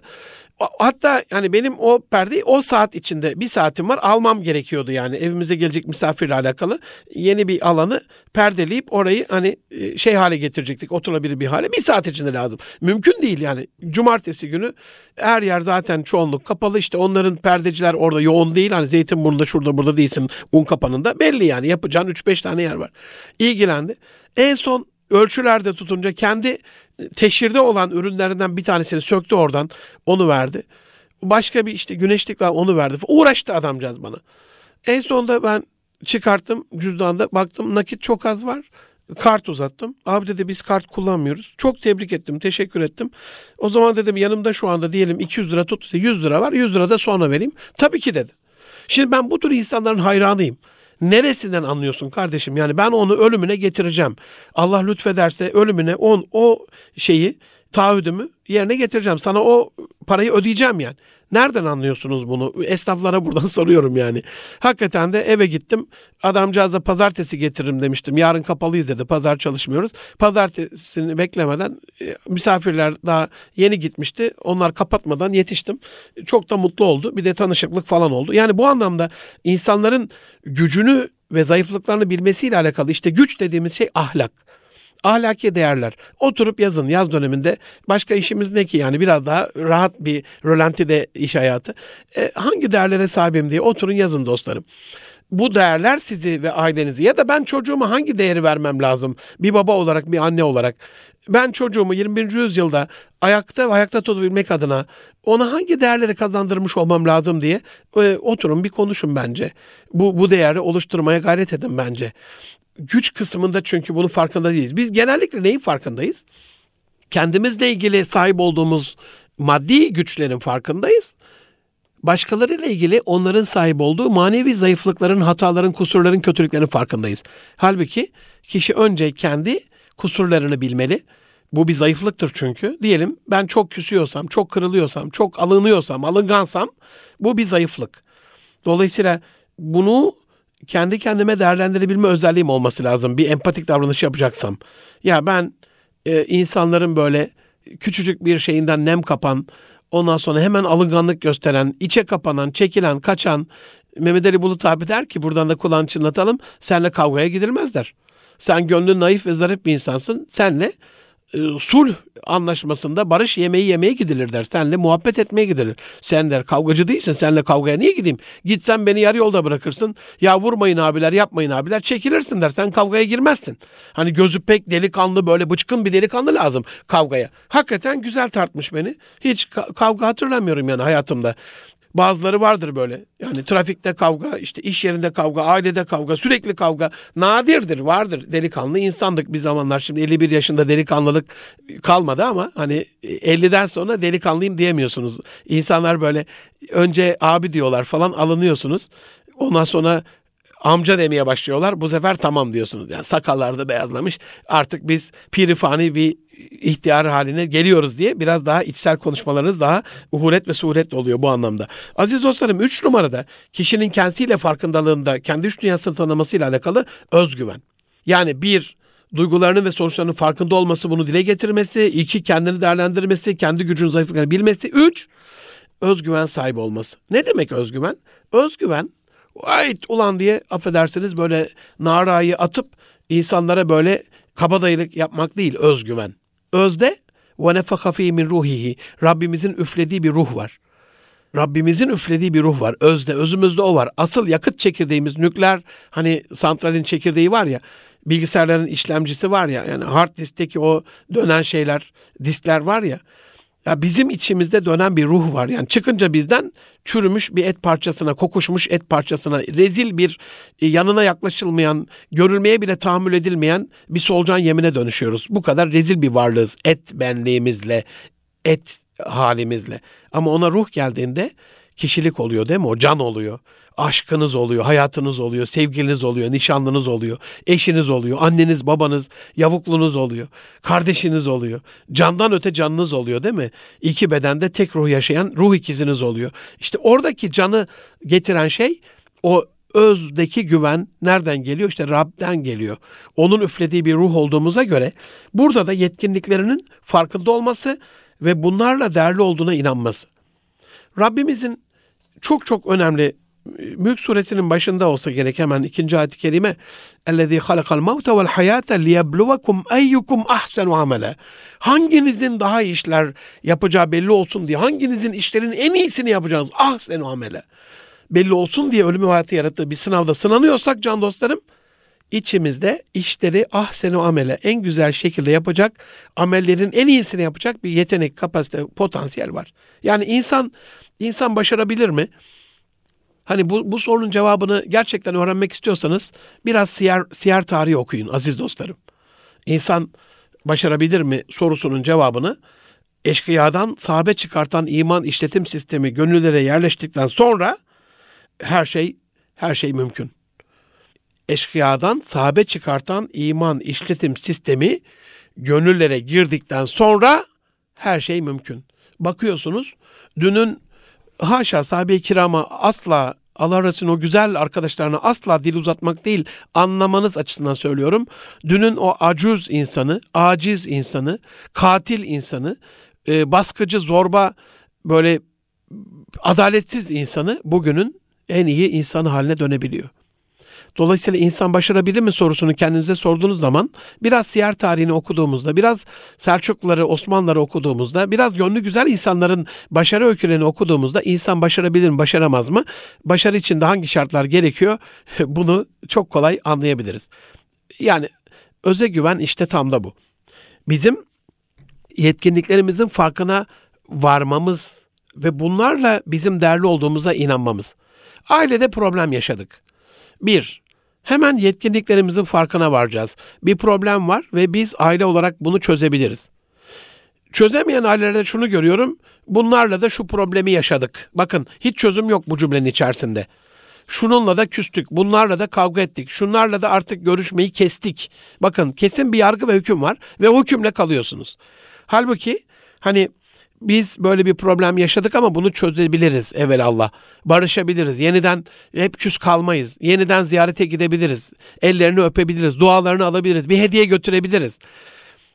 Hatta yani benim o perdeyi o saat içinde bir saatim var almam gerekiyordu yani evimize gelecek misafirle alakalı yeni bir alanı perdeleyip orayı hani şey hale getirecektik, oturabilir bir hale, bir saat içinde lazım. Mümkün değil yani, cumartesi günü her yer zaten çoğunluk kapalı, işte onların perdeciler orada yoğun değil, hani Zeytinburnu'nda şurada burada değilsin Unkapanı'nda belli yani yapacağın üç beş tane yer var. İlgilendi. En son ölçülerde tutunca kendi teşhirde olan ürünlerinden bir tanesini söktü oradan, onu verdi. Başka bir işte güneşlik var, onu verdi. Uğraştı adamcağız bana. En sonunda ben çıkarttım cüzdanda, baktım nakit çok az var. Kart uzattım. Abi dedi biz kart kullanmıyoruz. Çok tebrik ettim, teşekkür ettim. O zaman dedim yanımda şu anda diyelim iki yüz lira tut, yüz lira var, yüz lira da sonra vereyim. Tabii ki dedi. Şimdi ben bu tür insanların hayranıyım. Neresinden anlıyorsun kardeşim? Yani ben onu ölümüne getireceğim. Allah lütfederse ölümüne on, o şeyi, taahhüdümü yerine getireceğim. Sana o parayı ödeyeceğim yani. Nereden anlıyorsunuz bunu? Esnaflara buradan soruyorum yani. Hakikaten de eve gittim. Adamcağıza pazartesi getiririm demiştim. Yarın kapalıyız dedi. Pazar çalışmıyoruz. Pazartesini beklemeden e, misafirler daha yeni gitmişti. Onlar kapatmadan yetiştim. Çok da mutlu oldu. Bir de tanışıklık falan oldu. Yani bu anlamda insanların gücünü ve zayıflıklarını bilmesiyle alakalı, işte güç dediğimiz şey ahlak. Ahlaki değerler. Oturup yazın, yaz döneminde başka işimiz ne ki yani, biraz daha rahat bir rölantide iş hayatı. E, hangi değerlere sahibim diye oturun yazın dostlarım. Bu değerler sizi ve ailenizi, ya da ben çocuğuma hangi değeri vermem lazım? Bir baba olarak, bir anne olarak. Ben çocuğumu yirmi birinci yüzyılda ayakta ve ayakta tutabilmek adına ona hangi değerleri kazandırmış olmam lazım diye e, oturun bir konuşun bence. Bu, bu değeri oluşturmaya gayret edin bence. Güç kısmında çünkü bunun farkında değiliz. Biz genellikle neyin farkındayız? Kendimizle ilgili sahip olduğumuz maddi güçlerin farkındayız. Başkalarıyla ilgili onların sahip olduğu manevi zayıflıkların, hataların, kusurların, kötülüklerin farkındayız. Halbuki kişi önce kendi kusurlarını bilmeli. Bu bir zayıflıktır çünkü. Diyelim ben çok küsüyorsam, çok kırılıyorsam, çok alınıyorsam, alıngansam bu bir zayıflık. Dolayısıyla bunu kendi kendime değerlendirebilme özelliğim olması lazım. Bir empatik davranış yapacaksam. Ya ben e, insanların böyle küçücük bir şeyinden nem kapan, ondan sonra hemen alınganlık gösteren, içe kapanan, çekilen, kaçan. Mehmet Ali Bulut abi der ki, buradan da kulağını çınlatalım, senle kavgaya gidilmez der. Sen gönlün naif ve zarif bir insansın, senle e, sulh anlaşmasında barış yemeği yemeye gidilir der. Senle muhabbet etmeye gidilir. Sen der kavgacı değilsin, senle kavgaya niye gideyim? Gitsen beni yarı yolda bırakırsın. Ya vurmayın abiler, yapmayın abiler, çekilirsin der. Sen kavgaya girmezsin. Hani gözü pek delikanlı, böyle bıçkın bir delikanlı lazım kavgaya. Hakikaten güzel tartmış beni. Hiç ka- kavga hatırlamıyorum yani hayatımda. Bazıları vardır böyle. Yani trafikte kavga, işte iş yerinde kavga, ailede kavga, sürekli kavga. Nadirdir, vardır. Delikanlı insandık bir zamanlar. Şimdi elli bir yaşında delikanlılık kalmadı ama hani elliden sonra delikanlıyım diyemiyorsunuz. İnsanlar böyle önce abi diyorlar falan, alınıyorsunuz. Ondan sonra amca demeye başlıyorlar. Bu sefer tamam diyorsunuz. Yani sakallar da beyazlamış. Artık biz pirifani bir ihtiyar haline geliyoruz diye biraz daha içsel konuşmalarınız daha uhuret ve suhuretli oluyor bu anlamda. Aziz dostlarım, üç numarada kişinin kendisiyle farkındalığında, kendi iç dünyasını tanımasıyla alakalı özgüven. Yani bir, duygularının ve sonuçlarının farkında olması, bunu dile getirmesi. İki, kendini değerlendirmesi, kendi gücünün zayıflıklarını bilmesi. Üç, özgüven sahibi olması. Ne demek özgüven? Özgüven, ait ulan diye, affedersiniz, böyle narayı atıp insanlara böyle kabadayılık yapmak değil özgüven. Özde ve nefaka fî min ruhihi, Rabbimizin üflediği bir ruh var. Rabbimizin üflediği bir ruh var. Özde, özümüzde o var. Asıl yakıt çekirdeğimiz, nükleer hani santralin çekirdeği var ya, bilgisayarların işlemcisi var ya, yani hard diskteki o dönen şeyler, diskler var ya. Ya bizim içimizde dönen bir ruh var. Yani çıkınca bizden çürümüş bir et parçasına, kokuşmuş et parçasına, rezil bir, yanına yaklaşılmayan, görülmeye bile tahammül edilmeyen bir solucan yemine dönüşüyoruz. Bu kadar rezil bir varlığız et benliğimizle, et halimizle. Ama ona ruh geldiğinde kişilik oluyor değil mi? O can oluyor. Aşkınız oluyor, hayatınız oluyor, sevgiliniz oluyor, nişanlınız oluyor, eşiniz oluyor, anneniz, babanız, yavuklunuz oluyor, kardeşiniz oluyor. Candan öte canınız oluyor değil mi? İki bedende tek ruh yaşayan ruh ikiziniz oluyor. İşte oradaki canı getiren şey, o özdeki güven nereden geliyor? İşte Rab'den geliyor. Onun üflediği bir ruh olduğumuza göre burada da yetkinliklerinin farkında olması ve bunlarla değerli olduğuna inanması. Rabbimizin çok çok önemli, Mülk suresinin başında olsa gerek, hemen ikinci ayet-i kerime, اَلَّذ۪ي خَلَقَ الْمَوْتَ وَالْحَيَاةَ لِيَبْلُوَكُمْ اَيُّكُمْ اَحْسَنُ عَمَلًا. Hanginizin daha iyi işler yapacağı belli olsun diye, hanginizin işlerin en iyisini yapacağınız, ahsenu amele, belli olsun diye ölüm ve hayatı yarattığı bir sınavda sınanıyorsak can dostlarım, içimizde işleri ahsenu amele, en güzel şekilde yapacak, amellerin en iyisini yapacak bir yetenek, kapasite, potansiyel var. Yani insan insan başarabilir mi? Hani bu, bu sorunun cevabını gerçekten öğrenmek istiyorsanız biraz siyer, siyer tarihi okuyun aziz dostlarım. İnsan başarabilir mi sorusunun cevabını eşkıyadan sahabe çıkartan iman işletim sistemi gönüllere yerleştikten sonra her şey her şey mümkün. Eşkıyadan sahabe çıkartan iman işletim sistemi gönüllere girdikten sonra her şey mümkün. Bakıyorsunuz, dünün haşa sahabe-i kirama asla, Allah Resulü'nün o güzel arkadaşlarına asla dil uzatmak değil, anlamanız açısından söylüyorum. Dünün o acuz insanı, aciz insanı, katil insanı, e, baskıcı, zorba, böyle adaletsiz insanı bugünün en iyi insanı haline dönebiliyor. Dolayısıyla insan başarabilir mi sorusunu kendinize sorduğunuz zaman, biraz siyer tarihini okuduğumuzda, biraz Selçukluları, Osmanlıları okuduğumuzda, biraz gönlü güzel insanların başarı öykülerini okuduğumuzda, insan başarabilir mi, başaramaz mı? Başarı için de hangi şartlar gerekiyor? Bunu çok kolay anlayabiliriz. Yani öze güven işte tam da bu. Bizim yetkinliklerimizin farkına varmamız ve bunlarla bizim değerli olduğumuza inanmamız. Ailede problem yaşadık. Bir, hemen yetkinliklerimizin farkına varacağız. Bir problem var ve biz aile olarak bunu çözebiliriz. Çözemeyen ailelerde şunu görüyorum, bunlarla da şu problemi yaşadık. Bakın, hiç çözüm yok bu cümlenin içerisinde. Şununla da küstük, bunlarla da kavga ettik, şunlarla da artık görüşmeyi kestik. Bakın, kesin bir yargı ve hüküm var ve o hükümle kalıyorsunuz. Halbuki hani biz böyle bir problem yaşadık ama bunu çözebiliriz evelallah. Barışabiliriz. Yeniden hep küs kalmayız. Yeniden ziyarete gidebiliriz. Ellerini öpebiliriz. Dualarını alabiliriz. Bir hediye götürebiliriz.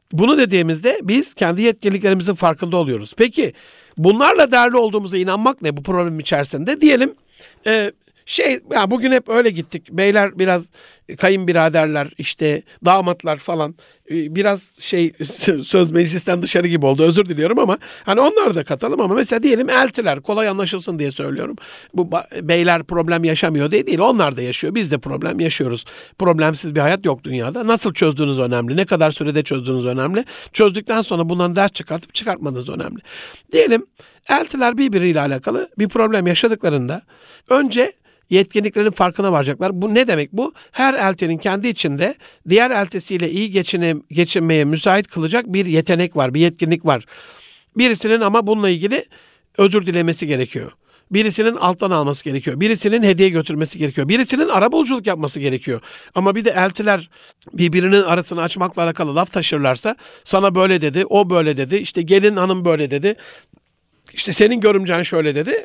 Bunu dediğimizde biz kendi yetkinliklerimizin farkında oluyoruz. Peki bunlarla değerli olduğumuza inanmak ne bu problem içerisinde? Diyelim e, şey ya bugün hep öyle gittik. Beyler biraz kayınbiraderler işte damatlar falan e, biraz şey söz meclisten dışarı gibi oldu. Özür diliyorum ama hani onları da katalım ama mesela diyelim eltiler kolay anlaşılsın diye söylüyorum. Bu ba- beyler problem yaşamıyor diye değil. Onlar da yaşıyor. Biz de problem yaşıyoruz. Problemsiz bir hayat yok dünyada. Nasıl çözdüğünüz önemli. Ne kadar sürede çözdüğünüz önemli. Çözdükten sonra bundan ders çıkartıp çıkartmadığınız önemli. Diyelim eltiler birbiriyle alakalı bir problem yaşadıklarında önce yetkinliklerinin farkına varacaklar. Bu ne demek bu? Her eltinin kendi içinde diğer eltisiyle iyi geçine, geçinmeye müsait kılacak bir yetenek var, bir yetkinlik var. Birisinin ama bununla ilgili özür dilemesi gerekiyor. Birisinin alttan alması gerekiyor. Birisinin hediye götürmesi gerekiyor. Birisinin arabuluculuk yapması gerekiyor. Ama bir de eltiler birbirinin arasını açmakla alakalı laf taşırlarsa sana böyle dedi, o böyle dedi, işte gelin hanım böyle dedi, işte senin görümcen şöyle dedi.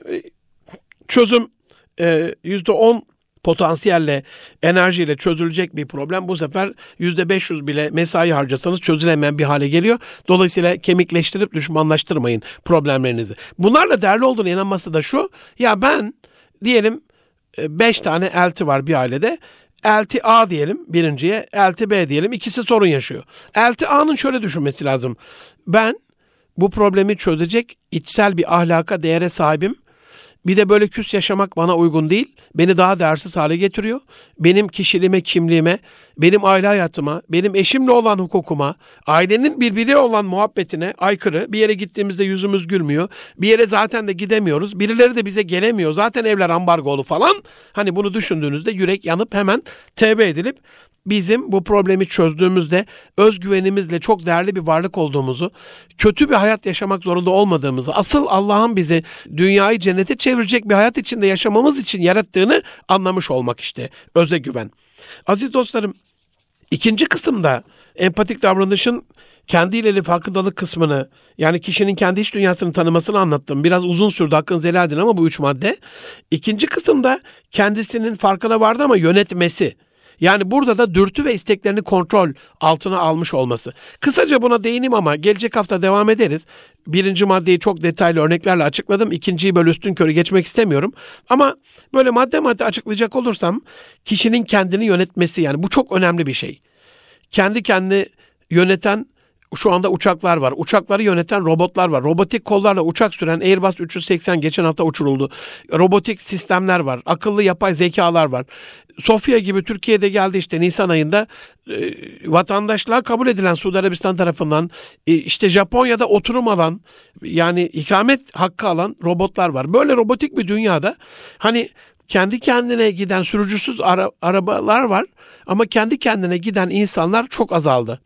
Çözüm yüzde on potansiyelle, enerjiyle çözülecek bir problem bu sefer yüzde beş yüz bile mesai harcasanız çözülemeyen bir hale geliyor. Dolayısıyla kemikleştirip düşmanlaştırmayın problemlerinizi. Bunlarla değerli olduğuna inanması da şu, ya ben diyelim beş tane elti var bir ailede. Elti A diyelim birinciye, elti B diyelim, ikisi sorun yaşıyor. Elti A'nın şöyle düşünmesi lazım. Ben bu problemi çözecek içsel bir ahlaka, değere sahibim. Bir de böyle küs yaşamak bana uygun değil. Beni daha değersiz hale getiriyor. Benim kişiliğime, kimliğime, benim aile hayatıma, benim eşimle olan hukukuma, ailenin birbiriyle olan muhabbetine aykırı. Bir yere gittiğimizde yüzümüz gülmüyor. Bir yere zaten de gidemiyoruz. Birileri de bize gelemiyor. Zaten evler ambargolu falan. Hani bunu düşündüğünüzde yürek yanıp hemen tevbe edilip bizim bu problemi çözdüğümüzde özgüvenimizle çok değerli bir varlık olduğumuzu, kötü bir hayat yaşamak zorunda olmadığımızı, asıl Allah'ın bizi dünyayı cennete çevirecek bir hayat içinde yaşamamız için yarattığını anlamış olmak işte öze güven. Aziz dostlarım, ikinci kısımda empatik davranışın kendiyle farkındalık kısmını, yani kişinin kendi iç dünyasını tanımasını anlattım. Biraz uzun sürdü, hakkınızı helal edin ama bu üç madde. İkinci kısımda kendisinin farkına vardı ama yönetmesi. Yani burada da dürtü ve isteklerini kontrol altına almış olması. Kısaca buna değineyim ama gelecek hafta devam ederiz. Birinci maddeyi çok detaylı örneklerle açıkladım. İkinciyi böyle üstün körü geçmek istemiyorum. Ama böyle madde madde açıklayacak olursam kişinin kendini yönetmesi, yani bu çok önemli bir şey. Kendi kendini yöneten şu anda uçaklar var. Uçakları yöneten robotlar var. Robotik kollarla uçak süren Airbus üç yüz seksen geçen hafta uçuruldu. Robotik sistemler var. Akıllı yapay zekalar var. Sofya gibi Türkiye'de geldi işte Nisan ayında e, vatandaşlığa kabul edilen Suudi Arabistan tarafından e, işte Japonya'da oturum alan, yani ikamet hakkı alan robotlar var. Böyle robotik bir dünyada hani kendi kendine giden sürücüsüz ara, arabalar var ama kendi kendine giden insanlar çok azaldı.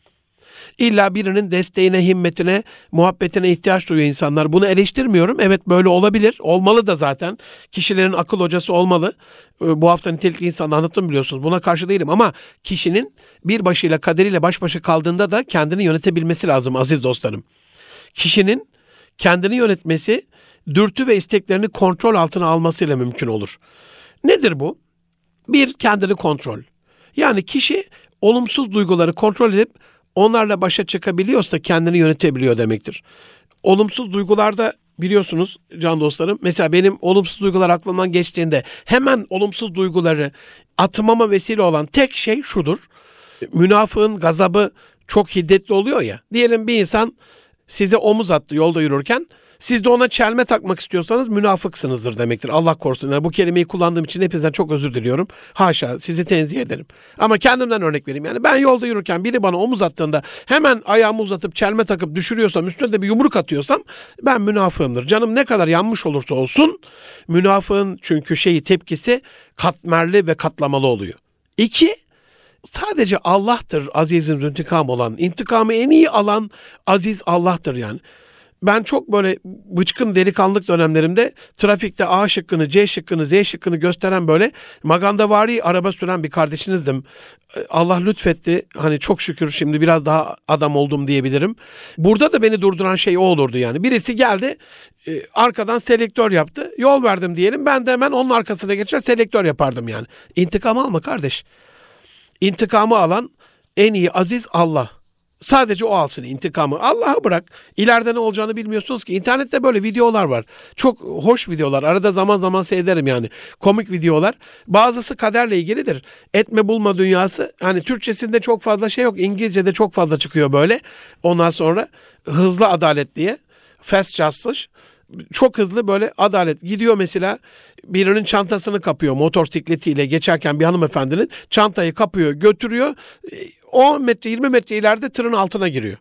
İlla birinin desteğine, himmetine, muhabbetine ihtiyaç duyuyor insanlar. Bunu eleştirmiyorum. Evet, böyle olabilir. Olmalı da zaten. Kişilerin akıl hocası olmalı. Bu hafta nitelikli insan anlattım biliyorsunuz. Buna karşı değilim ama kişinin bir başıyla, kaderiyle baş başa kaldığında da kendini yönetebilmesi lazım aziz dostlarım. Kişinin kendini yönetmesi, dürtü ve isteklerini kontrol altına almasıyla mümkün olur. Nedir bu? Bir, kendini kontrol. Yani kişi olumsuz duyguları kontrol edip onlarla başa çıkabiliyorsa kendini yönetebiliyor demektir. Olumsuz duygularda biliyorsunuz can dostlarım, mesela benim olumsuz duygular aklımdan geçtiğinde hemen olumsuz duyguları atmama vesile olan tek şey şudur. Münafığın gazabı çok hiddetli oluyor ya. Diyelim bir insan size omuz attı yolda yürürken. Siz de ona çelme takmak istiyorsanız münafıksınızdır demektir. Allah korusun. Yani bu kelimeyi kullandığım için hepinizden çok özür diliyorum. Haşa, sizi tenzih ederim. Ama kendimden örnek vereyim. Yani ben yolda yürürken biri bana omuz attığında hemen ayağımı uzatıp çelme takıp düşürüyorsam, üstüne de bir yumruk atıyorsam ben münafığımdır. Canım ne kadar yanmış olursa olsun münafığın çünkü şeyi tepkisi katmerli ve katlamalı oluyor. İki, sadece Allah'tır azizin intikam olan. İntikamı en iyi alan aziz Allah'tır yani. Ben çok böyle bıçkın delikanlık dönemlerimde trafikte A şıkkını, C şıkkını, Z şıkkını gösteren böyle magandavari araba süren bir kardeşinizdim. Allah lütfetti. Hani çok şükür şimdi biraz daha adam oldum diyebilirim. Burada da beni durduran şey o olurdu yani. Birisi geldi, arkadan selektör yaptı. Yol verdim diyelim. Ben de hemen onun arkasına geçer selektör yapardım yani. İntikam alma kardeş. İntikamı alan en iyi aziz Allah. Sadece o alsın intikamı. Allah'a bırak. İleride ne olacağını bilmiyorsunuz ki. İnternette böyle videolar var. Çok hoş videolar. Arada zaman zaman seyrederim yani. Komik videolar. Bazısı kaderle ilgilidir. Etme bulma dünyası. Hani Türkçesinde çok fazla şey yok. İngilizce'de çok fazla çıkıyor böyle. Ondan sonra hızlı adalet diye. Fast justice. Çok hızlı böyle adalet. Gidiyor mesela birinin çantasını kapıyor motosikletiyle geçerken bir hanımefendinin çantayı kapıyor götürüyor. on metre yirmi metre ileride tırın altına giriyor.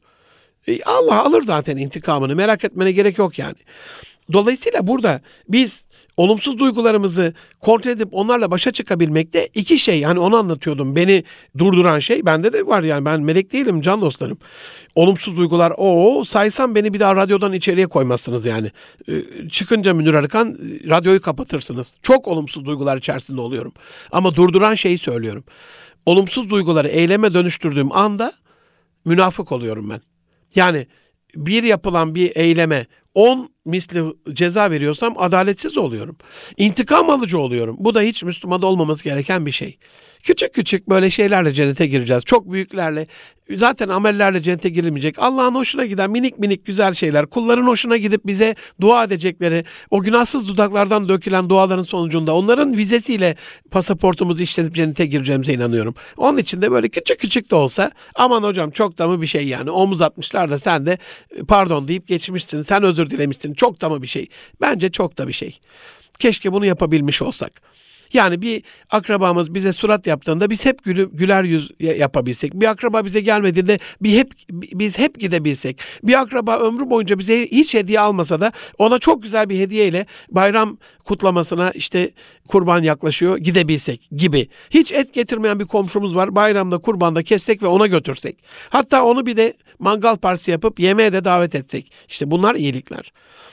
Allah alır zaten intikamını, merak etmene gerek yok yani. Dolayısıyla burada biz olumsuz duygularımızı kontrol edip onlarla başa çıkabilmekte iki şey. Hani onu anlatıyordum. Beni durduran şey bende de var yani. Ben melek değilim can dostlarım. Olumsuz duygular o saysam beni bir daha radyodan içeriye koymazsınız yani. Ee, çıkınca Münir Arıkan radyoyu kapatırsınız. Çok olumsuz duygular içerisinde oluyorum. Ama durduran şeyi söylüyorum. Olumsuz duyguları eyleme dönüştürdüğüm anda münafık oluyorum ben. Yani bir yapılan bir eyleme on misli ceza veriyorsam adaletsiz oluyorum. İntikam alıcı oluyorum. Bu da hiç Müslümanda olmaması gereken bir şey. Küçük küçük böyle şeylerle cennete gireceğiz. Çok büyüklerle, zaten amellerle cennete girilmeyecek. Allah'ın hoşuna giden minik minik güzel şeyler, kulların hoşuna gidip bize dua edecekleri, o günahsız dudaklardan dökülen duaların sonucunda onların vizesiyle pasaportumuzu işlenip cennete gireceğimize inanıyorum. Onun için de böyle küçük küçük de olsa, aman hocam çok da mı bir şey yani, omuz atmışlar da sen de pardon deyip geçmişsin, sen özür dilemişsin, çok da mı bir şey? Bence çok da bir şey. Keşke bunu yapabilmiş olsak. Yani bir akrabamız bize surat yaptığında biz hep gülü, güler yüz yapabilsek. Bir akraba bize gelmediğinde bir hep biz hep gidebilsek. Bir akraba ömrü boyunca bize hiç hediye almasa da ona çok güzel bir hediyeyle bayram kutlamasına, işte kurban yaklaşıyor, gidebilsek gibi. Hiç et getirmeyen bir komşumuz var. Bayramda, kurbanda kessek ve ona götürsek. Hatta onu bir de mangal partisi yapıp yemeğe de davet etsek. İşte bunlar iyilikler.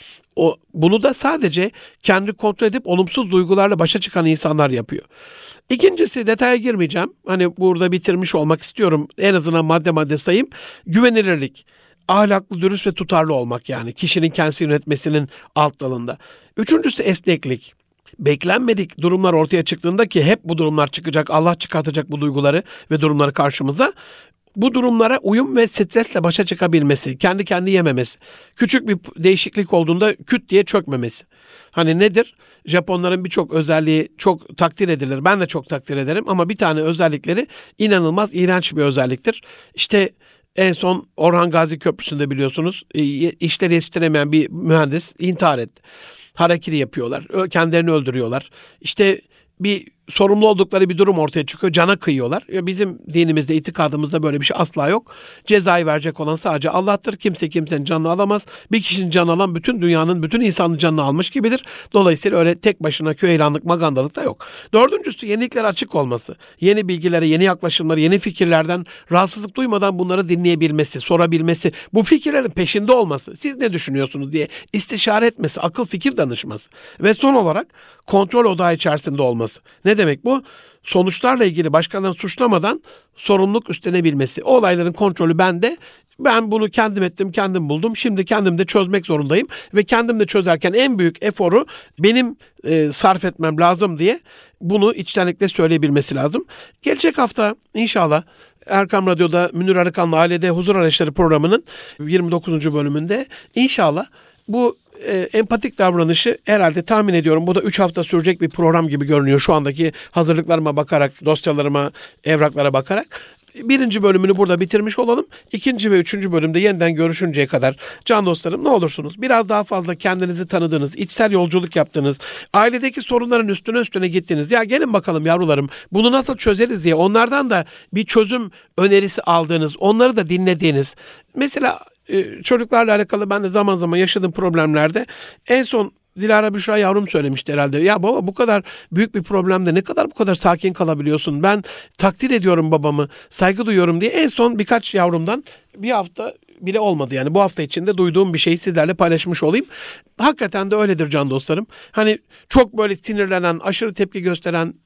O, bunu da sadece kendi kontrol edip olumsuz duygularla başa çıkan insanlar yapıyor. İkincisi, detaya girmeyeceğim. Hani burada bitirmiş olmak istiyorum. En azından madde madde sayayım. Güvenilirlik. Ahlaklı, dürüst ve tutarlı olmak yani. Kişinin kendisi yönetmesinin alt dalında. Üçüncüsü esneklik. Beklenmedik durumlar ortaya çıktığında, ki hep bu durumlar çıkacak. Allah çıkartacak bu duyguları ve durumları karşımıza. Bu durumlara uyum ve stresle başa çıkabilmesi, kendi kendi yememesi, küçük bir değişiklik olduğunda küt diye çökmemesi. Hani nedir? Japonların birçok özelliği çok takdir edilir. Ben de çok takdir ederim ama bir tane özellikleri inanılmaz iğrenç bir özelliktir. İşte en son Orhan Gazi Köprüsü'nde biliyorsunuz işleri yetiştiremeyen bir mühendis intihar etti. Harakiri yapıyorlar, kendilerini öldürüyorlar. İşte bir sorumlu oldukları bir durum ortaya çıkıyor. Cana kıyıyorlar. Bizim dinimizde, itikadımızda böyle bir şey asla yok. Cezayı verecek olan sadece Allah'tır. Kimse kimsenin canını alamaz. Bir kişinin canını alan bütün dünyanın, bütün insanın canını almış gibidir. Dolayısıyla öyle tek başına köylanlık, magandalık da yok. Dördüncüsü, yeniliklere açık olması. Yeni bilgilere, yeni yaklaşımlara, yeni fikirlerden rahatsızlık duymadan bunları dinleyebilmesi, sorabilmesi, bu fikirlerin peşinde olması, siz ne düşünüyorsunuz diye istişare etmesi, akıl fikir danışması ve son olarak kontrol odağı içerisinde olması. Ne demek bu? Sonuçlarla ilgili başkalarını suçlamadan sorumluluk üstlenebilmesi. O olayların kontrolü bende. Ben bunu kendim ettim, kendim buldum. Şimdi kendim de çözmek zorundayım. Ve kendim de çözerken en büyük eforu benim e, sarf etmem lazım diye bunu içtenlikle söyleyebilmesi lazım. Gelecek hafta inşallah Erkam Radyo'da Münir Arıkan'la Ailede Huzur Araçları programının yirmi dokuzuncu bölümünde inşallah bu e, empatik davranışı, herhalde tahmin ediyorum bu da üç hafta sürecek bir program gibi görünüyor şu andaki hazırlıklarıma bakarak, dosyalarıma, evraklara bakarak. Birinci bölümünü burada bitirmiş olalım. İkinci ve üçüncü bölümde yeniden görüşünceye kadar can dostlarım, ne olursunuz biraz daha fazla kendinizi tanıdınız, içsel yolculuk yaptınız, ailedeki sorunların üstüne üstüne gittiniz. Ya gelin bakalım yavrularım, bunu nasıl çözeriz diye onlardan da bir çözüm önerisi aldığınız, onları da dinlediğiniz. Mesela e, çocuklarla alakalı ben de zaman zaman yaşadığım problemlerde en son Dilara Büşra yavrum söylemişti herhalde. Ya baba, bu kadar büyük bir problemde ne kadar bu kadar sakin kalabiliyorsun? Ben takdir ediyorum babamı, saygı duyuyorum diye en son birkaç yavrumdan bir hafta bile olmadı. Yani bu hafta içinde duyduğum bir şeyi sizlerle paylaşmış olayım. Hakikaten de öyledir can dostlarım. Hani çok böyle sinirlenen, aşırı tepki gösteren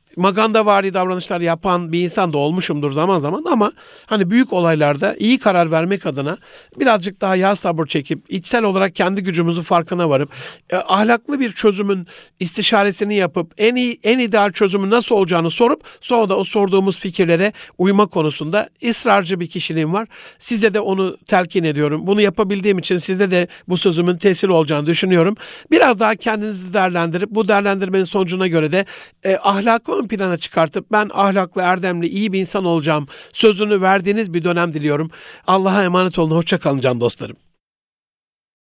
magandavari davranışlar yapan bir insan da olmuşumdur zaman zaman ama hani büyük olaylarda iyi karar vermek adına birazcık daha yağ sabır çekip içsel olarak kendi gücümüzün farkına varıp e, ahlaklı bir çözümün istişaresini yapıp en iyi en ideal çözümün nasıl olacağını sorup sonra da o sorduğumuz fikirlere uyma konusunda ısrarcı bir kişiliğim var. Size de onu telkin ediyorum. Bunu yapabildiğim için sizde de bu sözümün tesir olacağını düşünüyorum. Biraz daha kendinizi değerlendirip bu değerlendirmenin sonucuna göre de e, ahlakı ön plana çıkartıp ben ahlaklı, erdemli, iyi bir insan olacağım sözünü verdiğiniz bir dönem diliyorum. Allah'a emanet olun. Hoşça kalın can dostlarım.